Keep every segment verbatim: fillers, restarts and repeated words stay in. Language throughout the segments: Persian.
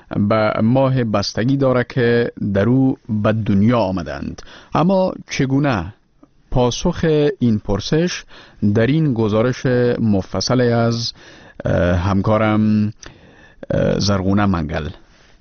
به ماه بستگی داره که در او به دنیا آمدند. اما چگونه؟ پاسخ این پرسش در این گزارش مفصل از همکارم زرغونه منگل.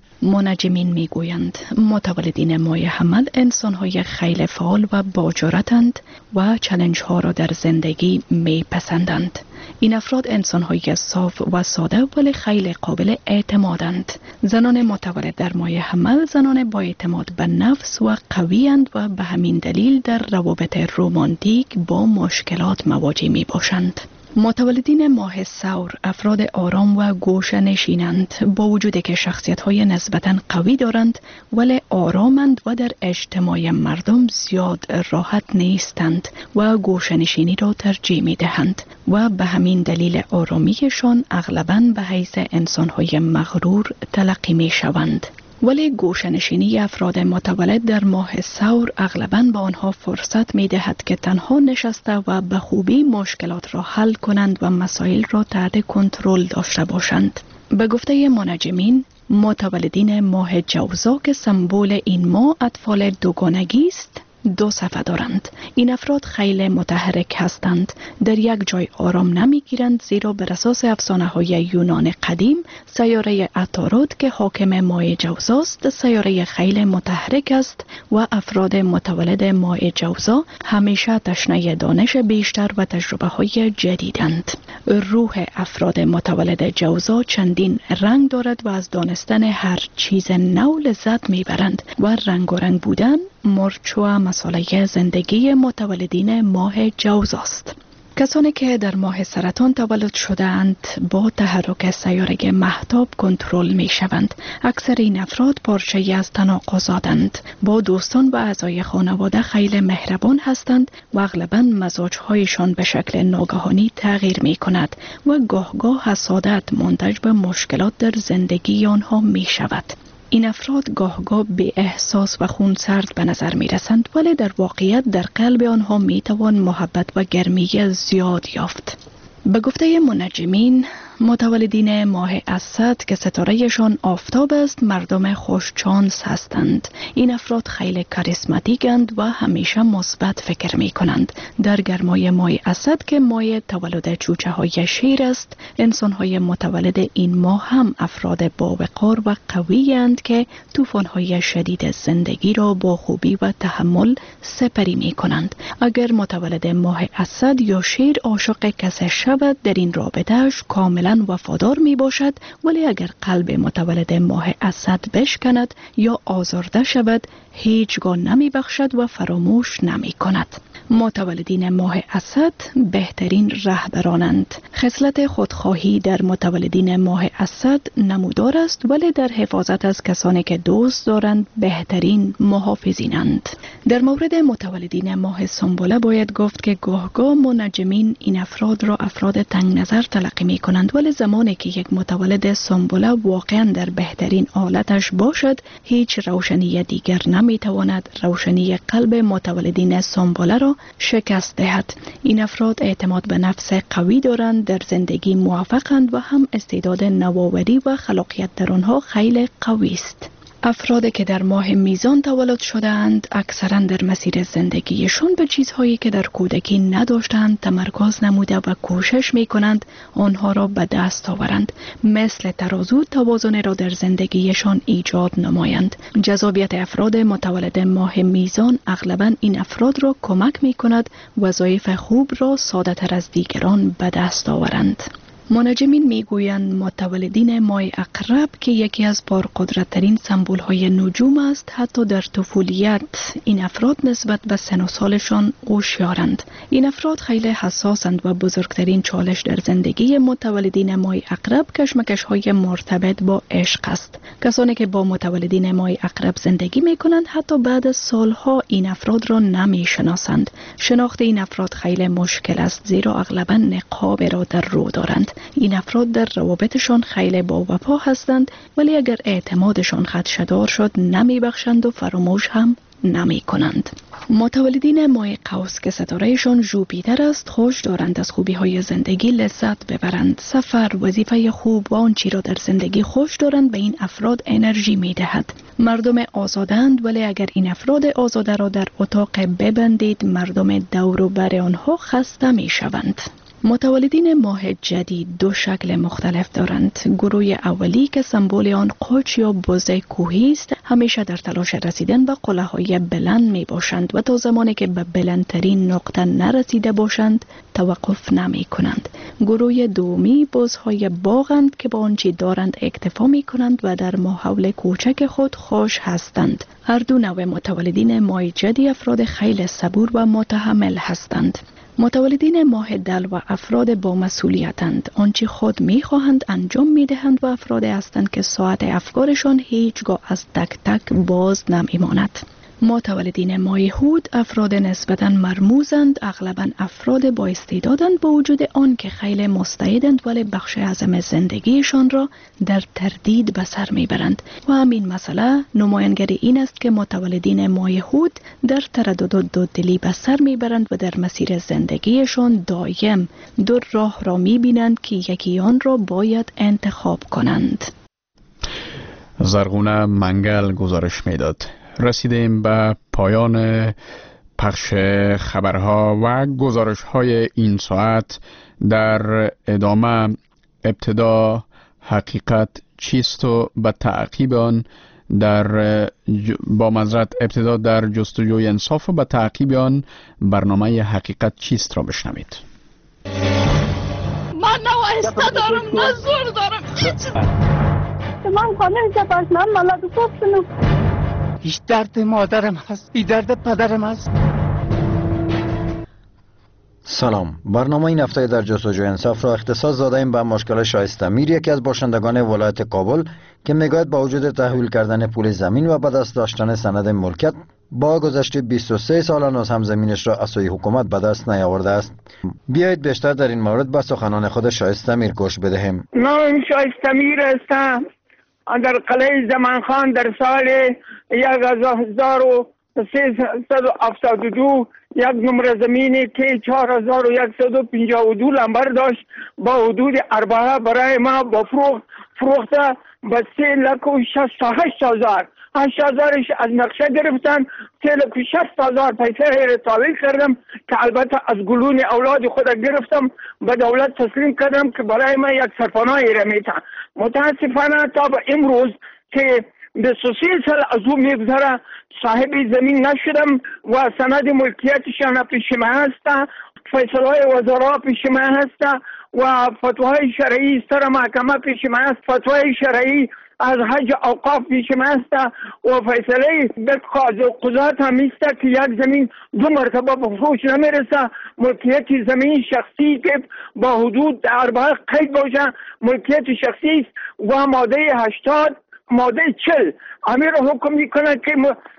منجمین میگویند متولدین ماه حمل انسان‌های خیلی فعال و با جرأتند و چالش‌ها را در زندگی میپسندند. این افراد انسان‌های صاف و ساده ولی خیلی قابل اعتمادند. زنان متولد در ماه حمل زنان با اعتماد به نفس و قوی‌اند و به همین دلیل در روابط رمانتیک با مشکلات مواجه میباشند. متولدین ماه ثور افراد آرام و گوشه نشینند، با وجودی که شخصیت‌های نسبتاً قوی دارند ولی آرامند و در اجتماع مردم زیاد راحت نیستند و گوشه نشینی را ترجیح می‌دهند و به همین دلیل آرامیشان اغلباً به حیث انسان‌های مغرور تلقی می‌شوند. ولی گوشه‌نشینی افراد متولد در ماه ثور اغلباً به آنها فرصت می دهد که تنها نشسته و به خوبی مشکلات را حل کنند و مسائل را تحت کنترل داشته باشند. به گفته منجمین، متولدین ماه جوزا که سمبل این ماه اطفال دوگانگی است، دو صفحه دارند. این افراد خیلی متحرک هستند، در یک جای آرام نمی گیرند، زیرا بر اساس افسانه های یونان قدیم سیاره عطارد که حاکم ماه جوزاست سیاره خیلی متحرک است و افراد متولد ماه جوزا همیشه تشنه دانش بیشتر و تجربه های جدیدند. روح افراد متولد جوزا چندین رنگ دارد و از دانستن هر چیز نو لذت می برند و رنگ و رنگ بودن مرچ و مسئله زندگی متولدین ماه جوزاست. کسانی که در ماه سرطان تولد شده‌اند با تحرک سیاره مهتاب کنترل می شوند. اکثر این افراد پارچه‌ای از تناقضاتند، با دوستان و اعضای خانواده خیلی مهربان هستند و اغلباً مزاج‌هایشان به شکل ناگهانی تغییر می کند و گاه گاه حسادت منتج به مشکلات در زندگی آنها می شود. این افراد گاه گاه بی احساس و خونسرد به نظر می رسند، ولی در واقعیت در قلب آنها می توان محبت و گرمی زیاد یافت. به گفته منجمین، متولدین ماه اسد که ستارهشان آفتاب است مردم خوشچانس هستند. این افراد خیلی کاریسماتیکند و همیشه مثبت فکر می کنند. در گرمای ماه اسد که ماه تولد چوچه های شیر است، انسان های متولد این ماه هم افراد با وقار و قوی اند که طوفان های شدید زندگی را با خوبی و تحمل سپری می کنند. اگر متولد ماه اسد یا شیر عاشق کسی شود، در این رابطه‌اش کاملا وفادار می باشد، ولی اگر قلب متولد ماه اسد بشکند یا آزرده شود هیچگاه نمی بخشد و فراموش نمی کند. متولدین ماه اسد بهترین رهبرانند. خصلت خودخواهی در متولدین ماه اسد نمودار است، ولی در حفاظت از کسانی که دوست دارند بهترین محافظینند. در مورد متولدین ماه سنبله باید گفت که گاهگاه منجمین این افراد را افراد تنگ نظر تلقی می کنند، ولی زمانی که یک متولد سنبله واقعا در بهترین حالتش باشد هیچ روشنی دیگر نمی تواند روشنی قلب متولدین سنبله را شکست دهد. این افراد اعتماد به نفس قوی دارند، در زندگی موفقند و هم استعداد نوآوری و خلاقیت در آنها خیلی قوی است. افرادی که در ماه میزان تولد شده‌اند اکثرا در مسیر زندگیشون به چیزهایی که در کودکی نداشتند تمرکز نموده و کوشش میکنند آنها را به دست آورند. مثل ترازو توازن را در زندگیشان ایجاد نمایند. جذابیت افراد متولد ماه میزان اغلباً این افراد را کمک میکند وظایف خوب را ساده تر از دیگران به دست آورند. منجمین میگویند متولدین ماه عقرب که یکی از پرقدرت‌ترین سمبول‌های نجوم است، حتی در طفولیت این افراد نسبت به سن و سالشان هوشیارند. این افراد خیلی حساسند و بزرگترین چالش در زندگی متولدین ماه عقرب کشمکش‌های مرتبط با عشق است. کسانی که با متولدین ماه عقرب زندگی می‌کنند حتی بعد از سالها این افراد را نمی‌شناسند. شناخت این افراد خیلی مشکل است، زیرا اغلباً نقاب را در رو دارند. این افراد در روابطشان خیلی با وفا هستند، ولی اگر اعتمادشان خدشه‌دار شد نمی بخشند و فراموش هم نمی کنند. متولدین ماه قوس که ستارهشان ژوپیتر است خوش دارند از خوبی های زندگی لذت ببرند. سفر، وظیفه خوب و آنچه را در زندگی خوش دارند به این افراد انرژی می دهد. مردم آزادند، ولی اگر این افراد آزاده را در اتاق ببندید مردم دور و بر آنها خسته می شوند. متولدین ماه جدید دو شکل مختلف دارند. گروه اولی که سمبول آن قوچ یا بز کوهی است همیشه در تلاش رسیدن به قله‌های بلند می باشند و تا زمانی که به بلندترین نقطه نرسیده باشند توقف نمی کنند. گروه دومی بزهای باغند که با آنچه دارند اکتفا می کنند و در ماحول کوچک خود خوش هستند. هر دو نوع متولدین ماه جدید افراد خیلی صبور و متحمل هستند. متولدین ماه دل و افراد با مسئولیتند. آنچه خود می خواهند انجام می دهند و افراد هستند که ساعت افکارشان هیچگاه از تک تک باز نمی ماند. متولدین ماه هود افراد نسبتاً مرموزند، اغلباً افراد با استعدادند با وجود آن که خیلی مستعدند ولی بخش اعظم زندگیشان را در تردید به سر میبرند و همین مسئله نمایانگر این است که متولدین ماه هود در تردد و دوددلی به سر میبرند و در مسیر زندگیشان دایم دو راه را میبینند که یکی آن را باید انتخاب کنند. زرغونه منگل گزارش میداد. رسیدیم به پایان پخش خبرها و گزارش های این ساعت. در ادامه ابتدا حقیقت چیست و به تعقیب آن در با معذرت ابتدا در جستجوی انصاف و به تعقیب آن برنامه حقیقت چیست را بشنوید. من نوایسته دارم، نه زور دارم. من خانه جباش من ملاد گفتنم. هیچ درد مادرم هست، بی درد پدرم هست. سلام، برنامه این هفته در جستجوی انصاف را اختصاص دادیم به مشکل شایسته میر، یکی از باشندگان ولایت کابل که میگوید با وجود تحویل کردن پول زمین و به دست داشتن سند ملکیت با گذشته بیست و سه سال هنوز هم زمینش را از سوی حکومت به دست نیاورده است. بیایید بیشتر در این مورد به سخنان خود شایسته میر گوش بدهیم. من شایسته میر هستم، در قلعه زمانخان در سال هزار و سیصد و هفتاد و دو یک نمره زمینی که چهار هزار و صد و پنجاه و دو لمبر داشت با حدود اربعه برای ما با فروخت فروخته به سه لک و شست و هشت هزار هشت هزارش از نقشه گرفتن، سه لک و شست هزار پیسه را تحویل کردم که البته از گلون اولاد خود گرفتم به دولت تسلیم کردم که برای ما یک سرپناهی را میتن. متاسفانه تا به امروز که بیست و سه سال از او میگذره صاحب زمین نشدم و سند ملکیتشان پیش ما هست، فیصله های وزرا پیش ما هست و فتوای شرعی سر محکمه پیش ما هست، فتوای شرعی از حج اوقاف پیش ما هست و فیصله به قاضی و قضات هم است که یک زمین دو مرتبه به فروش نمیرسه. ملکیت زمین شخصی که با حدود اربعه قید باشه ملکیت شخصی است و ماده هشتاد ماده چل امیر حکم میکنه که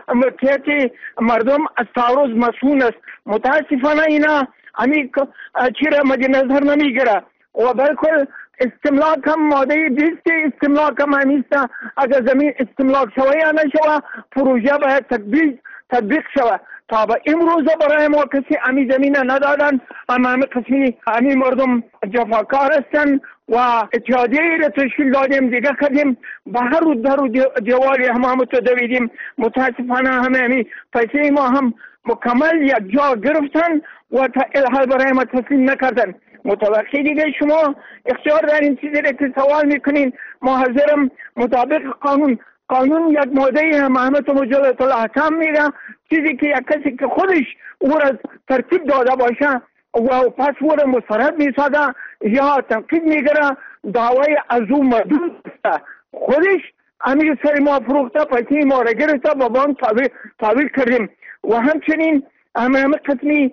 ملکیت مردم از تعرض مسئول است. متاسفانه اینا امیر چیره مد نظر نمیگیره و بالکل استملاک هم ماده بیست استملاک هم همیسته. اگر زمین استملاک شوه یا نشوه پروژه باید تطبیق تطبیق شوه. تا به امروز برای ما کسی امی زمین ندادن، اما همه قسمی امی مردم جفاکار هستن و اتحادیه را تشکیل دادیم دیگه کردیم به هر رو در و دیواری همه تو دویدیم. متاسفانه همه امی پیسه ما هم مکمل یک جا گرفتن و تا الحال برای ما تسلیم نکردن. متوقع دیگه شما اختیار دارین چیزی را که سوال میکنین. ما حاضرم مطابق قانون قانون یک ماده محمد مجلد الاحکام میگه چیزی که یک کسی که خودش او را ترتیب داده باشه و پس او را مسترد میساده یا تنقید میگره دعوی از او مردود است. خودش امیر سر ما فروخته پیسه ما را گرفته و با آن تحویل کردیم و همچنین همه همه قسمی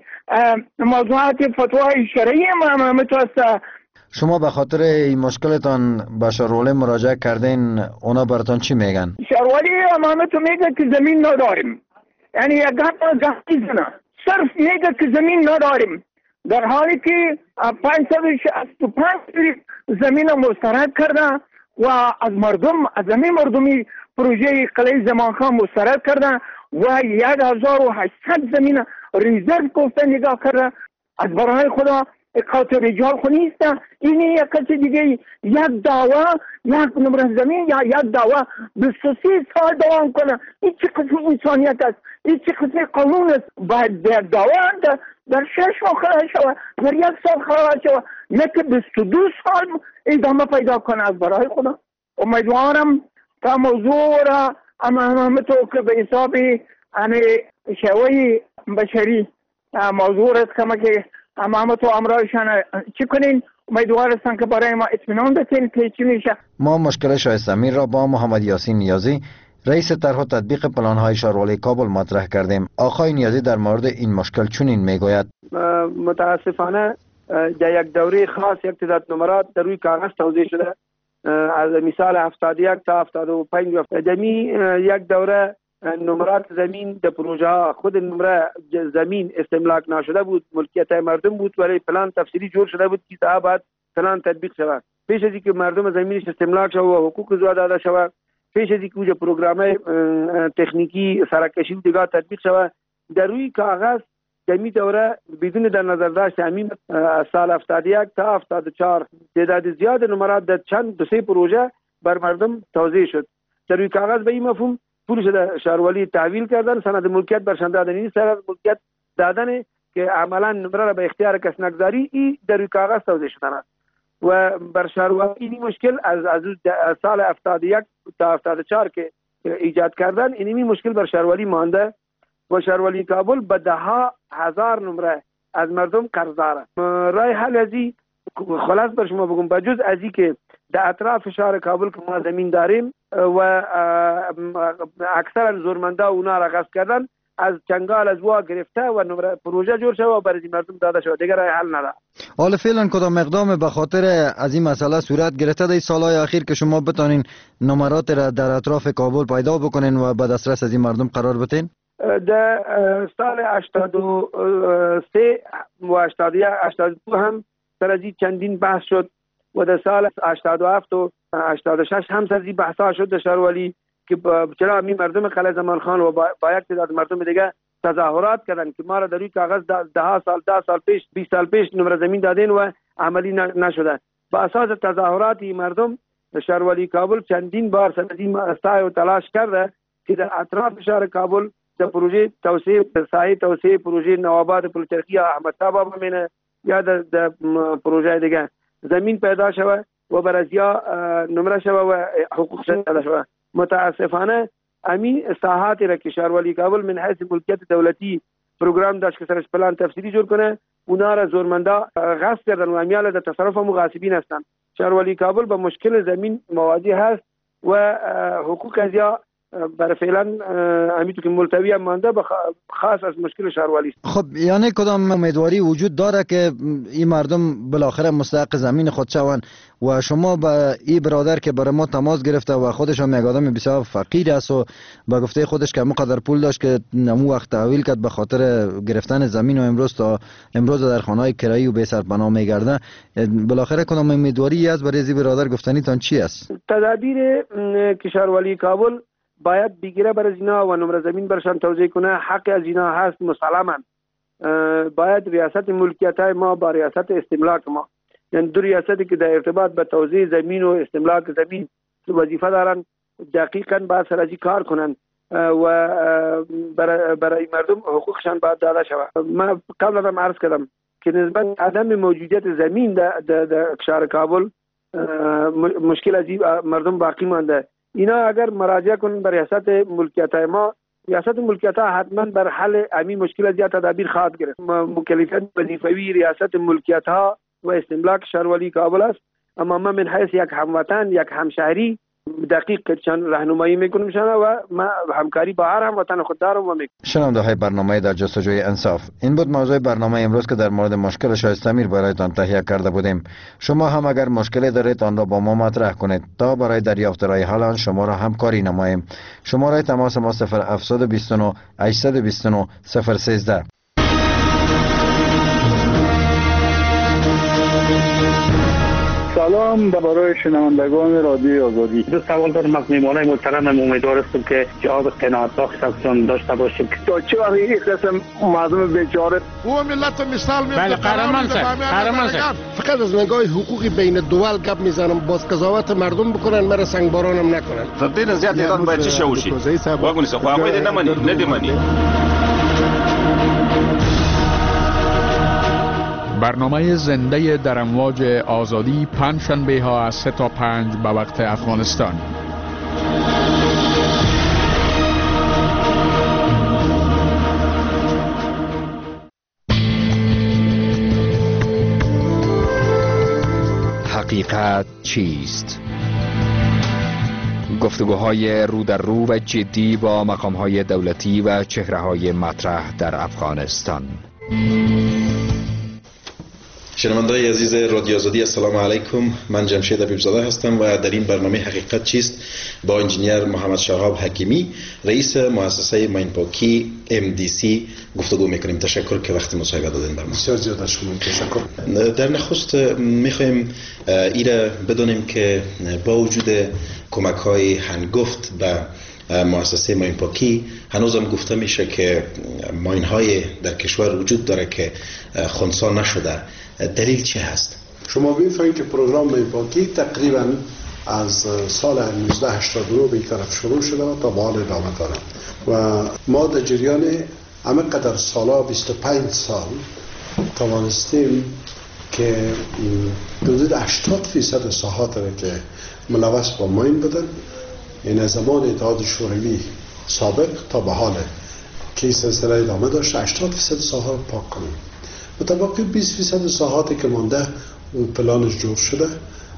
موضوعات فتوای شرعی ما همه تو است. شما به خاطر این مشکلتان به شارولی مراجعه کردین، اونا براتون چی میگن؟ شارولی همه تو میگه که زمین نداریم، یعنی یک گفت گفتی زنه صرف میگه که زمین نداریم، در حالی که پانصد و شصت و پنج زمین مسترد کرده و از مردم از همین مردمی پروژه قلعه زمانخان مسترد کردن و یک هزار و هشتصد زمین ریزرو گفته نگاه کرده. از برای خدا قاطع رجال خو نیست. این یک کس دیگه یک دعوا یک نمره زمین یا یک دعوا بیست و سه سال دوام کنه. این چه قسم انسانیت است؟ این چه قسم قانون است؟ باید در دعوا در شش ماه خلاص شود، در یک سال خلاص شود، نه که بیست و دو سال ادامه پیدا کنه. از برای خدا امیدوارم تا موضوع را اما همه تو که به حساب شوی بشری موضوع را کما که اما همه تو امرایشان چی کنین. امیدوار هستم که برای ما اطمینان بتین که چی میشه. ما مشکل شایسته امیر را با محمد یاسین نیازی رئیس طرح و تطبیق پلان‌های شهروالی کابل مطرح کردیم. آقای نیازی در مورد این مشکل چنین میگوید: متاسفانه در یک دوره خاص یک تعداد نمرات در روی کاغذ توزیع شده، از مثال هفتاد و یک تا هفتاد و پنج دمی یک دوره نمرات زمین در پروژه ها خود نمره زمین استملاک نشده بود، ملکیت مردم بود، ولی پلان تفصیلی جور شده بود که تا بعد پلان تطبیق شود. پیش از اینکه مردم زمینش استملاک شود و حقوق زو داده شود، پیش از اینکه پروگرام تکنیکی سرکشی و دیگر تطبیق شود، در روی کاغذ دمی دوره بدون در نظر داشت همین سال هفتاد و یک تا هفتاد و چهار تعداد زیاد نمرات در چند دو سه پروژه بر مردم توزیع شد. در روی کاغذ به این مفهوم پولش در شهروالی تحویل کردن، سند ملکیت برشان دادن. این سند ملکیت دادن که عملا نمره را به اختیار کس نگذاری، این در روی کاغذ توزیع شدن است و بر شهروالی این مشکل از از سال هفتاد و یک تا هفتاد و چهار که ایجاد کردن، اینمی مشکل بر شهروالی مانده و شهروالی کابل به ده ها هزار نمره از مردم قرضدار است. رای حل ازی خلاص بر شما بگم، بجز ازی که در اطراف شهر کابل که ما زمین داریم و اکثر زورمندا اونا را غصب کردن، از چنگال از وا گرفته و نمره پروژه جور شده و برای مردم داده شده، دیگر رای حل نداره. حالا فعلا کدام اقدام به خاطر از این مسئله صورت گرفته در سالهای اخیر که شما بتانین نمرات را در اطراف کابل پیدا بکنین و به دسترس از این مردم قرار بدین؟ در سال هشتاد و سه و هشتاد و دو هم سر از چندین بحث شد و در سال هشتاد و هفت و هشتاد و شش هم سر از بحثا شد در شهروالی که چرا می مردم قلعه زمانخان و با, با یک تعداد مردم دیگه تظاهرات کردن که ما را در روی کاغذ ده سال ده سال پیش بیست سال پیش نمره زمین دادین و عملی نشده. با اساس تظاهرات مردم شهروالی کابل چندین بار سر از این سعی و تلاش کرده که در اطراف شهر کابل در پروژه توسعه ساحه توسعه پروژه نوآباد پلچرخی احمد صاحب همینه یا در, در پروژه دیگه زمین پیدا شوه و برازیا نمره شوه و حقوق شده شوه. متاسفانه امی ساحاتی را که شهروالی کابل من حیث ملکیت دولتی پروگرام داشت که سرش پلان تفصیلی جور کنه، اونا را زورمندا غصب کردن و امیال در تصرف مغاصبین هستند. شهروالی کابل با مشکل زمین مواجه هست و حقوق ازیا برای فعلا امیتو که ملتوی هم مانده خاص از مشکل شهروالی است. خب یعنی کدام امیدواری وجود داره که این مردم بالاخره مستحق زمین خود شوند و شما به این برادر که برای ما تماس گرفته و خودش هم یک آدم بسیار فقیر است و با گفته خودش که مقدر پول داشت که نمو وقت تحویل کرد به خاطر گرفتن زمین و امروز تا امروز در خانه‌های کرایی و بی سرپناه میگرده، بالاخره کدام امیدواری است برای این برادر گفتنی تان چی است؟ تدابیر که شهروالی کابل باید بگیره برای اینا و نمره زمین برشان توزیع کنه، حق از اینا هست مسلما. باید ریاست ملکیت های ما با ریاست استملاک ما، یعنی دو ریاستی که در ارتباط به توزیع زمین و استملاک زمین وظیفه دارن، دقیقاً باید سر از این کار کنن و برای, برای مردم حقوقشان باید داده شود. من قبل هم عرض کردم که نسبت عدم موجودیت زمین در, در, در شهر کابل مشکل از مردم باقی مانده. اینا اگر مراجعه کنن بر ریاست ملکیت های ما، ریاست ملکیت ها حتما بر حل امی مشکل از تدابیر خواهد گرفت. مکلفیت وظیفوی ریاست ملکیت ها و استملاک شهروالی کابل است، اما من من حیث یک هموطن یک همشهری دقیق چند راهنمایی میکنم شما و ما همکاری با هر هموطن خود دارم و میکنم. شنونده های برنامه در جستجوی انصاف، این بود موضوع برنامه امروز که در مورد مشکل شایسته امیر برایتان تهیه کرده بودیم. شما هم اگر مشکلی دارید آن را با ما مطرح کنید تا برای دریافت رای حل آن شما را همکاری نماییم. شماره تماس ما صفر هفت دو نه هشت دو نه صفر یک سه. سلام برای شنوندگان رادیوی آزادی. دو سوال دارم از میهمانای محترم. امیدوار هستم که جواب قناعت بخشتون داشته باشیم. تا چه وقت این قسم مردم بیچاره او ملت مثال میاد. بله قهرمان صاحب، قهرمان صاحب. فقط از نگاه حقوقی بین دول گپ میزنم، باز قضاوت مردم بکنن، مرا سنگبارانم نکنن. فدین زیاد ایران باید چی شوشی؟ واگونی سو خواهی نمانی، ندیمانی. برنامه زنده در امواج آزادی پنجشنبه ها از سه تا پنج به وقت افغانستان. حقیقت چیست؟ گفتگوهای رو در رو و جدی با مقامهای دولتی و چهره‌های مطرح در افغانستان. شنونده‌های عزیز رادیو آزادی، السلام علیکم. من جمشید حبیبزاده هستم و در این برنامه حقیقت چیست با انجینیر محمد شهاب حکیمی، رئیس مؤسسه ماینپاکی ام دی سی گفتگو میکنیم. تشکر که وقت مصاحبه دادین برام. بسیار زیاد از شما تشکر. در نخست میخوایم ایره بدونیم که با وجود کمک‌های هنگفت به مؤسسه ماینپاکی هنوزم گفته میشه که ماین‌های در کشور وجود داره که خنثی نشده. دلیل چه هست؟ شما می‌فهمید که پروگرام ماینپاکی تقریباً از سال نوزده هشتاد و نه به این طرف شروع شده و تا به حال ادامه داره و ما در جریان همه قدر سالا بیست و پنج سال توانستیم که حدود هشتاد فیصد ساحات را که ملوث با ماین بودن، این از زمان اتحاد شوروی سابق تا به حال که این سلسله ادامه داشت، هشتاد فیصد ساحات را پاک کنیم. مطابق بیست فیصد ساحاتی که مانده پلانش جور شده،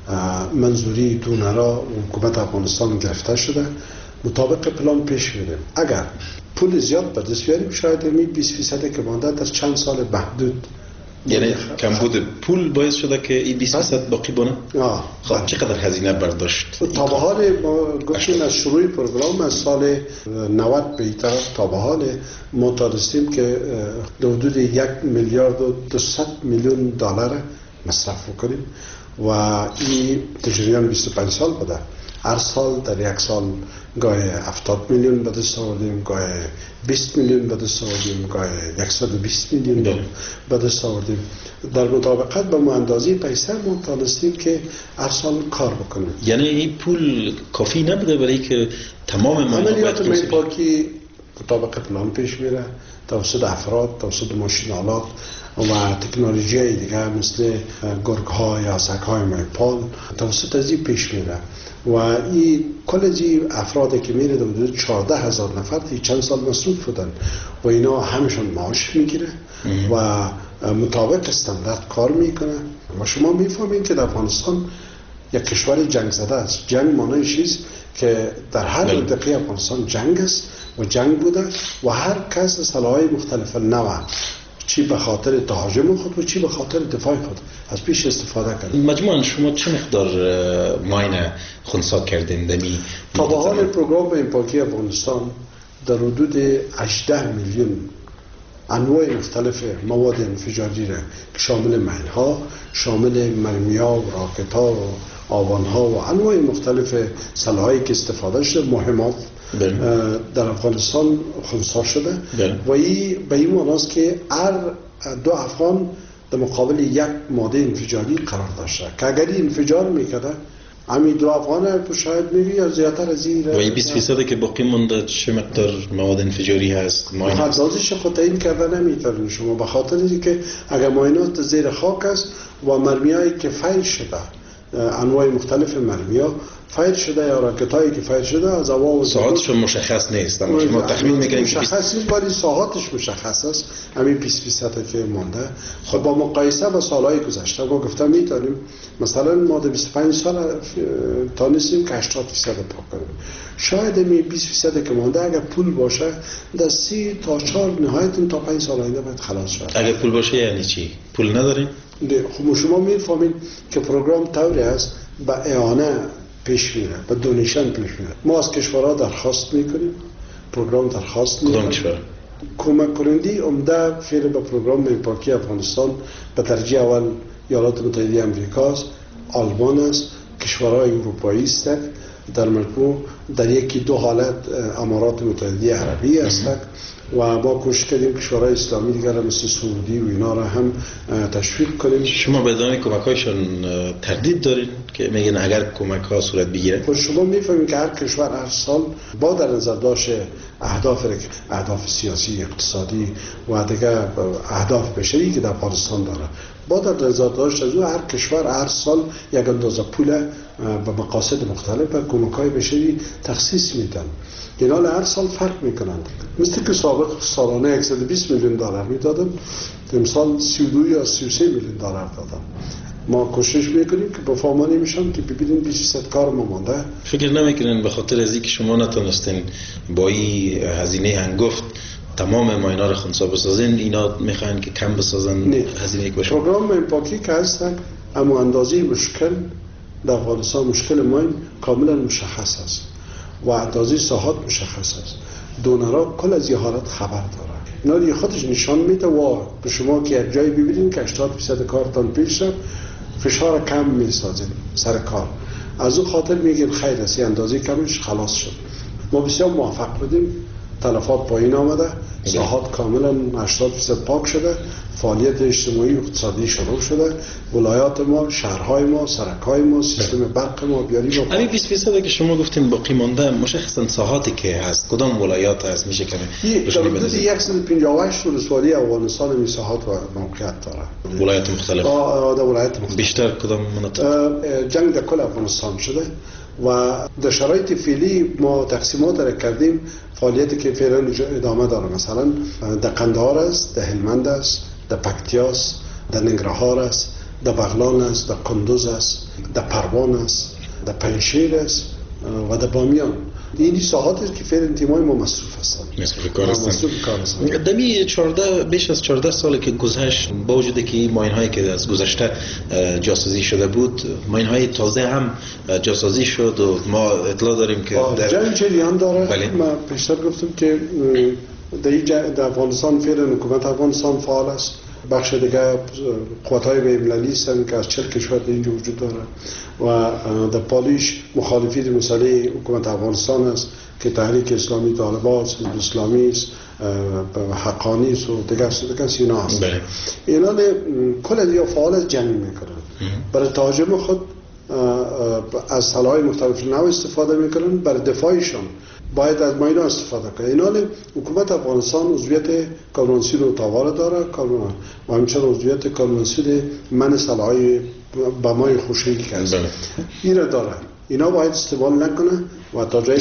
منظوری دونرا حکومت افغانستان گرفته شده، مطابق پلان پیش میریم. اگر پول زیاد به دست بیاریم شاید این بیست فیصد که مانده در چند سال محدود، یعنی کمبود پول باعث شده که این بیست فیصد باقی بونه. خب چقدر هزینه برداشت؟ تا به حال ما گفتیم از شروع پروگرام از سال نود به این طرف تا به حال ما تونستیم که حدود یک میلیارد و دویست میلیون دلار مصرف کنیم و این تجریان بیست و پنج سال بوده. هر سال در یک سال گاه هفتاد میلیون به دست آوردیم، گاه بیست میلیون به دست آوردیم، گاه صد و بیست میلیون به دست آوردیم. در مطابقت با اندازه پیسه ما تونستیم که هر سال کار بکنیم. یعنی این پول کافی نبوده برای که تمام عملیات ماینپاکی مطابق پلان پیش میره، توسط افراد، توسط ماشینالات و تکنولوژی دیگه مثل گرگ ها یا سگ های مایپال توسط از این پیش میره و این کل از افرادی که میره حدود چهارده هزار نفر تی چند سال مصروف بودن و اینا همشون معاش میگیره و مطابق استاندارد کار میکنه. و شما میفهمین که در افغانستان یک کشور جنگ زده است. جنگ معنی چیست که در هر منطقه افغانستان جنگ است و جنگ بوده و هر کس سلاح‌های مختلف نوع، چی به خاطر تهاجم خود و چی به خاطر دفاع خود از پیش استفاده کرد. مجموعاً شما چه مقدار ماین خنثی کردین دمی؟ تا به حال پروگرام ماینپاکی افغانستان در حدود هجده میلیون انواع مختلف مواد انفجاری را که شامل ماین‌ها، شامل مرمی‌ها و راکت‌ها و آوان‌ها و انواع مختلف سلاحی که استفاده شده، مهمات در افغانستان خنثی شده و این به این معنی است که هر دو افغان در مقابل یک ماده انفجاری قرار داشته که اگر این انفجار میکرده همین دو افغان تو شاید میگی یا زیادتر از این. و این بیست فیصد که باقی مونده چه مقدار مواد انفجاری هست؟ مخزازش خود تعیین کرده نمیتونید شما، به خاطر اینکه اگر ماینات زیر خاک است و مرمیایی که فیر شده، انواع مختلف مرمیا فایر شده یا راکتایی که فایر شده از هوا و ساعتش مشخص نیست، اما شما تخمین میگین مشخص نیست ولی ساعتش مشخص است. همین بیست فیصد که مونده. خب با مقایسه با سالهای گذشته ما گفتم میتونیم مثلا ما در بیست و پنج سال تونستیم که هشتاد فیصد پاک کنیم. شاید می بیست فیصد که مونده اگر پول باشه در سی تا چهار نهایت تا پنج سال آینده باید خلاص شد. اگر پول باشه یعنی چی؟ پول نداریم؟ خب شما میفهمید که پروگرام طوری است با اعانه پیش میره، با دونیشن پیش میره. ما از کشورها درخواست میکنیم، پروگرام درخواست میکنیم. کدام کشور؟ کمک کننده عمده فعل با پروگرام ماینپاکی افغانستان به ترجیح اول ایالات متحده آمریکا است آلمان است، کشورهای اروپایی است. در مجموع در یکی دو حالت امارات متحده عربی است و ما کوشش کردیم کشورهای اسلامی دیگر مثل سعودی و اینا را هم تشویق کنیم. شما به ادامه کمک‌هایشان تردید دارین که میگن اگر کمک‌ها صورت بگیره؟ خب شما میفهمید که هر کشور هر سال با در نظر داشت اهداف اهداف سیاسی، اقتصادی و دیگر اهداف بشری که در پاکستان داره، با در نظر داشت از او هر کشور هر سال یک اندازه پول به مقاصد مختلف و کمک‌های بشری تخصیص میدن. اینا هر سال فرق میکنند. مثل که سابق سالانه صد و بیست میلیون دلار میدادن، امسال سی و دو یا سی و سه میلیون دلار دادن. ما کوشش میکنیم که با فامانی میشن که ببینیم بیست درصد کار ما مونده. فکر نمیکنین به خاطر از اینکه شما نتونستین با این هزینه هنگفت تمام ما اینا رو خنثی بسازین، اینا میخواین که کم بسازن هزینه باشه؟ پروگرام ماین پاکی که هستن اما اندازه مشکل در افغانستان مشکل ماین کاملا مشخص است و اندازه ساحات مشخص است. دونرها کل از این حالت خبر داره. اینا دیگه خودش نشان میده و به شما که یک جایی ببینید که هشتاد درصد کارتان پیش شد، فشار کم میسازید سر کار. از اون خاطر میگیم خیر است، اندازه کمش خلاص شد. ما بسیار موفق بودیم، تلفات پایین آمده، ساحات کاملا هشتاد درصد پاک شده، فعالیت اجتماعی و اقتصادی شروع شده، ولایات ما، شهرهای ما، سرکهای ما، سیستم برق ما، بیاری ما. همین بیست درصد که شما گفتین باقی مانده، مشخصا ساحاتی که هست کدام ولایات هست میشه کمی روشنی بدید؟ صد و پنجاه و هشت ولسوالی افغانستان می ساحات و موقعیت داره. ولایات مختلف. آه ولایات مختلف. بیشتر کدام مناطق؟ جنگ در کل افغانستان شده و در شرایط فعلی ما تقسیمات را کردیم. فعالیتی که فعلا ادامه داره مثلا در قندهار است، در هلمند است، در پکتیا است، در ننگرهار است، در بغلان است، در کندوز است، در پروان است، در پنجشیر است و در بامیان. این ساحاتی است که فعلا تیمای ما مصروف هستند. مصروف کار هستند. دمی چهارده بیش از چهارده سال که گذشت، با وجود که این ماین‌هایی که از گذشته جاسازی شده بود، ماین‌های تازه هم جاسازی شد و ما اطلاع داریم که در جنگ جریان داره. بله. ما پیشتر گفتم که در در افغانستان فعلا حکومت افغانستان فعال است. بخش دیگه قوت‌های بین‌المللی هستند که از چهل کشور در اینجا وجود داره و در پالیش مخالفین مسئله حکومت افغانستان است که تحریک اسلامی طالبان است، اسلامی است، حقانی است و دیگر دیگر اینا هست. اینا کل دیگه فعال جنگ میکنن. برای تهاجم خود از سلاح‌های مختلف نوع استفاده میکنن. برای دفاعشان باید از ماینا استفاده کنه. اینا حکومت افغانستان عضویت کنوانسیون اوتاوا داره و همچنین عضویت کنوانسیون من سلاح‌های بمای خوشی کرده. اینا داره. اینا باید استفاده نکنه و تا جایی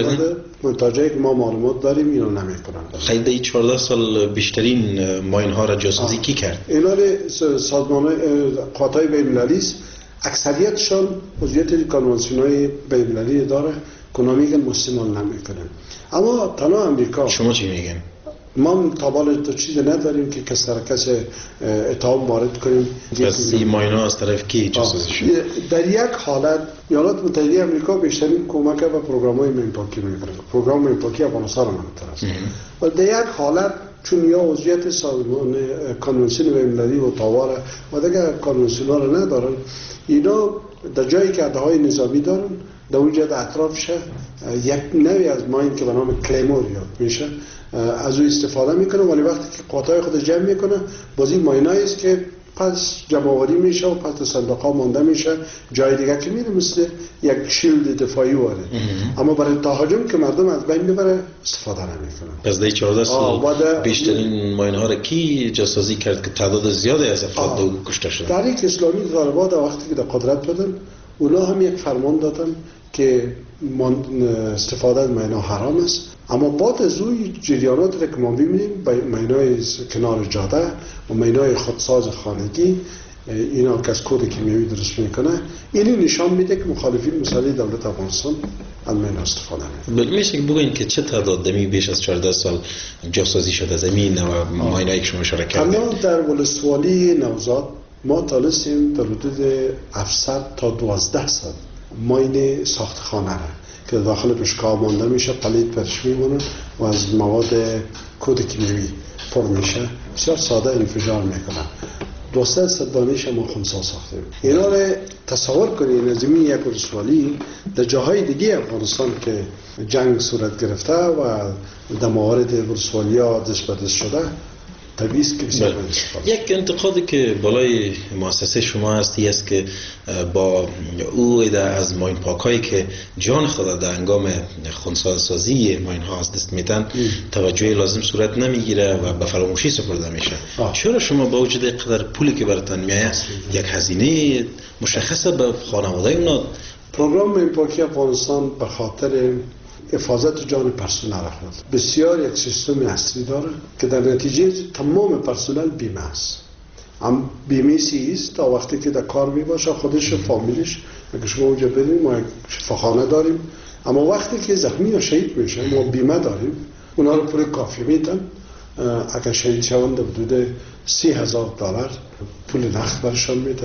ما تا جایی که ما معلومات داریم اینا نمیکنن. خیلی در چهارده سال بیشترین ماین ها را جاسازی کی کرد؟ اینا سازمان قوات‌های بین‌المللی است. اکثریتشون عضویت کنوانسیون‌های بین‌المللی داره. کنا میگن مسلمان نمیکنن. اما تنها امریکا. شما چی میگن؟ ما تابال تو چیز نداریم که کس سر کس اتهام وارد کنیم. پس این ماینا از طرف کی جاسازی شد؟ در یک حالت ایالات متحده آمریکا بیشترین کمک و پروگرام‌های مینپاکی میکنه. پروگرام مینپاکی افغانستان هم است. و در یک حالت چون یا عضویت سازمان کنوانسیون بین‌المللی و اوتاوا و دیگر کنوانسیون‌ها را ندارن، اینا در جایی که ادعای نظامی دارن در اونجا در اطرافش یک نوعی از ماین که به نام کلیمور یاد میشه از او استفاده میکنه، ولی وقتی که قطعای خود جمع میکنه باز این ماینایی است که پس جمع‌آوری میشه و پس صندوق‌ها مانده میشه جای دیگه که میره مثل یک شیلد دفاعی وارد. اما برای تهاجم که مردم از بین میبره استفاده نمیکنن. پس در چهارده سال بیشترین ماین‌ها را کی جاسازی کرد که تعداد زیادی از افراد کشته شدن؟ تحریک اسلامی طالبان وقتی که در قدرت بودن اونا هم یک فرمان دادن که استفاده از ماینا حرام است، اما بعد از اون جریانات را که ما ببینیم ماینای کنار جاده و ماینای خودساز خانگی اینا که از کد کیمیایی درست میکنه، این نشان میده که مخالفین مسئله دولت افغانستان از ماینا استفاده میکنه. بله میشه بگوین که چه تعداد دمی بیش از چهارده سال جاسازی شده زمین و ماینایی که شما اشاره کردید؟ اما در ولسوالی نوزاد ما تونستیم در حدود هفتصد تا دوازده صد ماین ساختخانه را که داخل بشکاه مانده میشه، پلید پرش میمونه و از مواد کد کیمیایی پر میشه، بسیار ساده انفجار میکنه. دویست صدانیش ما خمسا ساختیم. اینا رو تصور کنید از این یک ولسوالی در جاهای دیگه افغانستان که جنگ صورت گرفته و در موارد ولسوالی ها دست به دست شده طبیعی است که بسیار یک انتقادی که بالای مؤسسه شما هستی است که با او ایده از ماین پاکایی که جان خود در انگام خونسازی ماین ها از دست میدن توجه لازم صورت نمیگیره و به فراموشی سپرده میشه. چرا شما با وجود قدر پولی که براتون میآید یک هزینه مشخصه به خانواده اونا؟ پروگرام ماین پاکی افغانستان به خاطر حفاظت جان پرسنل خود بسیار یک سیستم اصلی داره که در نتیجه تمام پرسنل بیمه است. هم بیمه سی است تا وقتی که در کار می باشه خودش فامیلش. اگه شما اونجا بریم ما یک شفاخانه داریم، اما وقتی که زخمی یا شهید میشه ما بیمه داریم، اونا رو پول کافی میدن. اگر شهید شوند حدود سی هزار دلار پول نقد برشان میده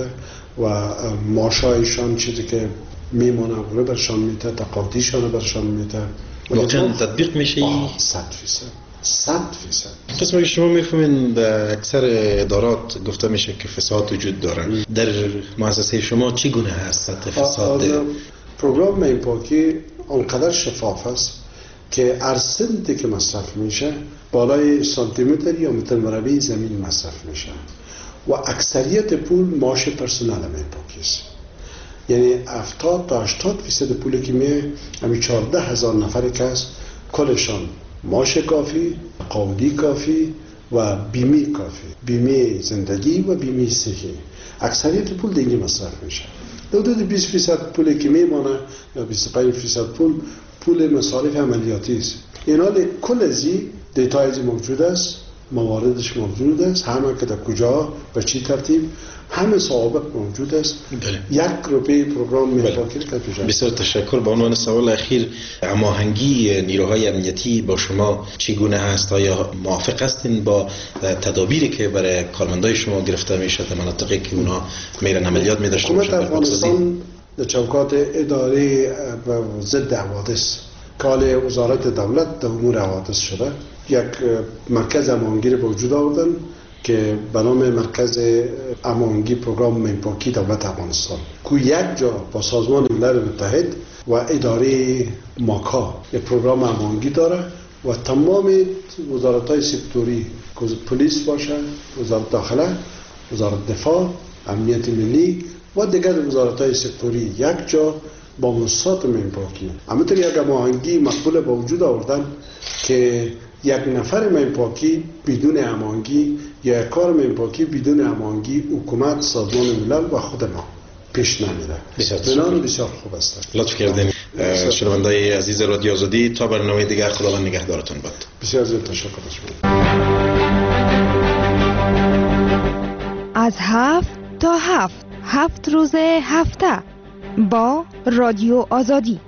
و معاشایشان چیزی که میمونه رو برشان میده، تقاضیشان برشان میده. واقعا تطبیق میشه؟ صد فیصد صد فیصد. قسمی که شما میفهمین در اکثر ادارات گفته میشه که فساد وجود داره. در مؤسسه شما چی گونه هست سطح فساد؟ پروگرام ماین پاکی اونقدر شفاف است که هر سنتی که مصرف میشه بالای سانتی متر یا متر مربع زمین مصرف میشه و اکثریت پول معاش پرسنل ماین پاکی است. یعنی هفتاد تا هشتاد فیصد پولی که میه همین چهارده هزار نفر که هست کلشان معاش کافی، قاودی کافی و بیمه کافی، بیمه زندگی و بیمه صحی. اکثریت پول دیگه مصرف میشه. حدود بیست فیصد پولی که میمانه یا بیست و پنج فیصد پول پول مصارف عملیاتی است. اینا کل ازی دیتایزی موجود است، مواردش موجود است، همه که در کجا و چی ترتیب همه سوابق موجود است. بله. یک روپیه پروگرام ماین پاکی که بسیار تشکر. با عنوان سوال اخیر، هماهنگی نیروهای امنیتی با شما چگونه هست؟ آیا موافق هستین با تدابیری که برای کارمندای شما گرفته میشه در مناطقی که اونا میرن عملیات می‌داشته باشن؟ حکومت افغانستان در چوکات اداره و ضد حوادث کال وزارت دولت در امور حوادث شده یک مرکز امانگی به وجود آوردن که به نام مرکز امانگی پروگرام ماین پاکی دولت افغانستان که یک جا با سازمان ملل متحد و اداره ماکا یک پروگرام امانگی داره و تمام وزارت‌های سکتوری که پلیس باشه، وزارت داخله، وزارت دفاع، امنیت ملی و دیگر وزارت‌های سکتوری یک جا با منصات ماین پاکی همینطور یک هماهنگی مقبول با وجود آوردن که یک نفر ماین پاکی بدون هماهنگی یا یک کار ماین پاکی بدون هماهنگی حکومت، سازمان ملل و خود ما پیش نمیره. بنابراین بسیار خوب است. لطف کردین. شنوندای عزیز رادیو آزادی، تا برنامه دیگر خداوند نگهدارتون باد. بسیار زیاد تشکر شما. از هفت تا هفت هفت روز هفته با رادیو آزادی.